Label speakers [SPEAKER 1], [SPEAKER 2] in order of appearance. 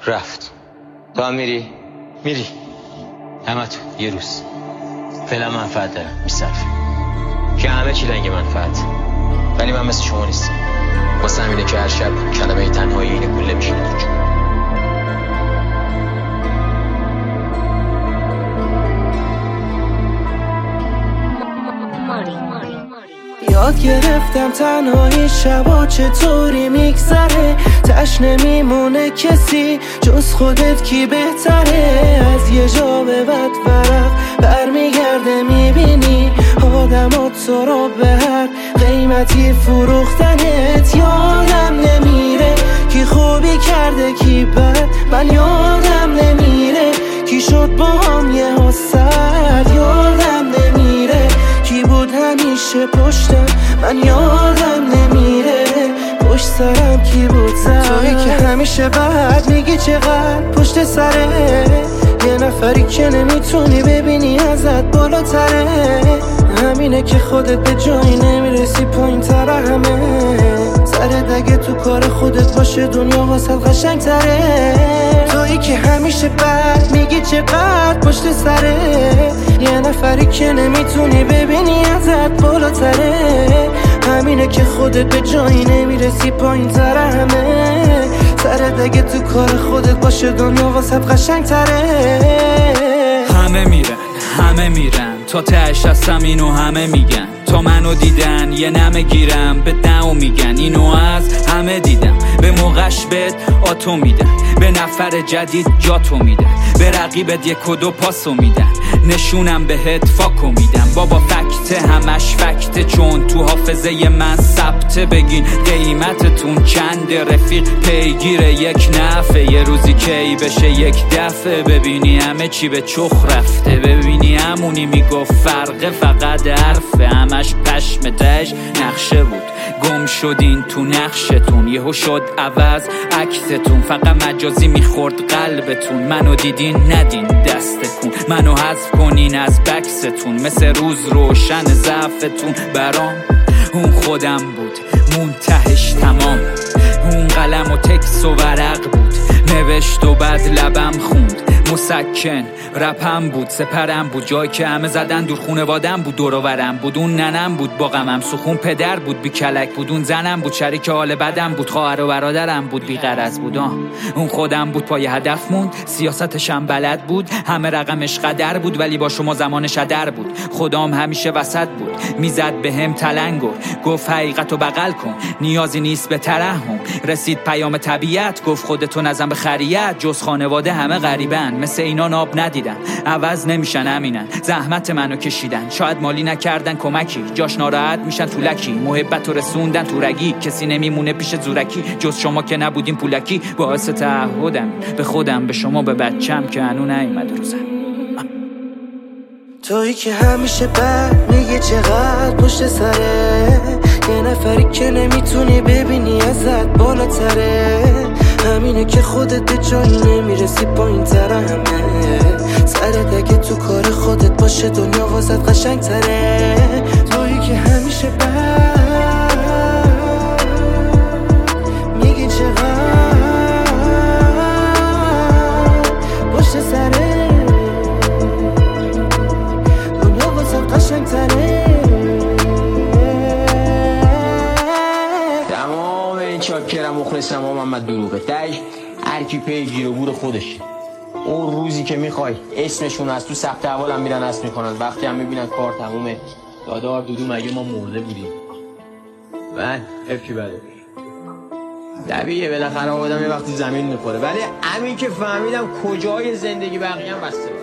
[SPEAKER 1] رفت. تو هم میری؟ میری همه تو یه روز فعلا منفعت دارم میصرفه که همه چی لنگ منفعت، ولی من مثل شما نیستم. واسه همینه که هر شب کلمه تنهایی اینه گله میشینه تو جون.
[SPEAKER 2] یاد گرفتم تنهایی شبا چطوری میگذره، تش نمیمونه کسی جز خودت کی بهتره. از یه جا به بعد ورق برمیگرده میبینی آدمات تو رو به هر قیمتی فروختنت. یادم نمیره کی خوبی کرده کی بد، من یادم نمیره کی شد با هم یه حسد. یادم نمیره کی بود همیشه پشتم، من یادم نمیره پشت سرم کی بود زد. تویی که همیشه بعد میگی چقدر پشت سره، یه نفری که نمیتونی ببینی ازت بالاتره. همینه که خودت به جایی نمیرسی پایین تر همه. سرت اگه تو کار خودت باشه دنیا واسه قشنگ تره. تویی که همیشه بعد میگی چقدر پشت سره، یه نفری که نمیتونی ببینی ازت بالاتره. همینه که خودت به جایی نمیرسی پایین تر همه. سرت اگه تو کار خودت باشه دنیا واسه قشنگ تره.
[SPEAKER 3] همه میرن تا تهش هستم اینو همه میگن. تا منو دیدن یه نمه گیرم به دمو میگن اینو از همه دیدم. به موقعش بهت آتو میدن، به نفر جدید جاتو میدن، به رقیبت یک و دو پاسو میدن، نشونم بهت فاکو میدم. بابا فکته همش فکته، چون تو حافظه من ثبته. بگین قیمتتون چنده، رفیق پیگیر یک نفه. یه روزی کی بشه یک دفعه ببینی همه چی به چخ رفته. ببینی همونی میگفت فرقه فقط حرفه، همش پشم تش نقشه بود. گم شدین تو نقشتون، یهو شد عوض عکستون. فقط مجازی میخورد قلبتون، منو دیدین ندین دستتون. منو حذف کنین از بکستون، مثل روز روشن ضعفتون. برام اون خودم بود منتهش تمام. اون قلم و تکس و ورق بود، نوشت و بعد لبم خوند. مسکن رپم بود، سپرم بود، جایی که همه زدن دور خونوادم بود. دوروورم بود، اون ننم بود با غمم سخون. پدر بود بی کلک بود، اون زنم بود شریک حال بدم بود. خواهر و برادرم بود بی غرض بود. اون خودم بود پای هدف موند، سیاستشم بلد بود. همه رقمش قدر بود ولی با شما زمانش هدر بود. خدام همیشه وسط بود، میزد به هم تلنگر. گفت حقیقتو بغل کن نیازی نیست به ترحم. رسید پیام طبیعت گفت خودتو نزن به خریت. جز خانواده همه غریبن، مثل اینا ناب ندیدن. عوض نمیشن همینن، زحمت منو کشیدن. شاید مالی نکردن کمکی، جاش ناراحت میشن تو لکی. محبت رو رسوندن تو رگی، کسی نمیمونه پیش زورکی. جز شما که نبودین پولکی، باعث تعهدم به خودم، به شما، به بچم که هنو نیومد روزم.
[SPEAKER 2] تویی که همیشه بعد میگه چقدر پشت سره، یه نفری که نمیتونی ببینی ازت بالاتره. همینه که خودت به جایی نمیرسی پایین تر همه. سرت اگه تو کار خودت باشه دنیا واسه قشنگ تره. تویی که همیشه بعد میگی چقدر پشت سره، دنیا واسه قشنگ تره.
[SPEAKER 1] تمام این چاکرم مخلصم و محمد دروغه تش هر کی پیگیر و بور خودش. اون روزی که میخوای اسمشون از تو ثبت احوالم میرن اسم میکنن، وقتی هم میبینن کار تمومه. دادار دودو مگه ما مرده بودیم؟ من افکی بده طبیعیه بالاخره آدم یه وقتی زمین میخوره، ولی همین که فهمیدم کجای زندگی بقیه هم بسته.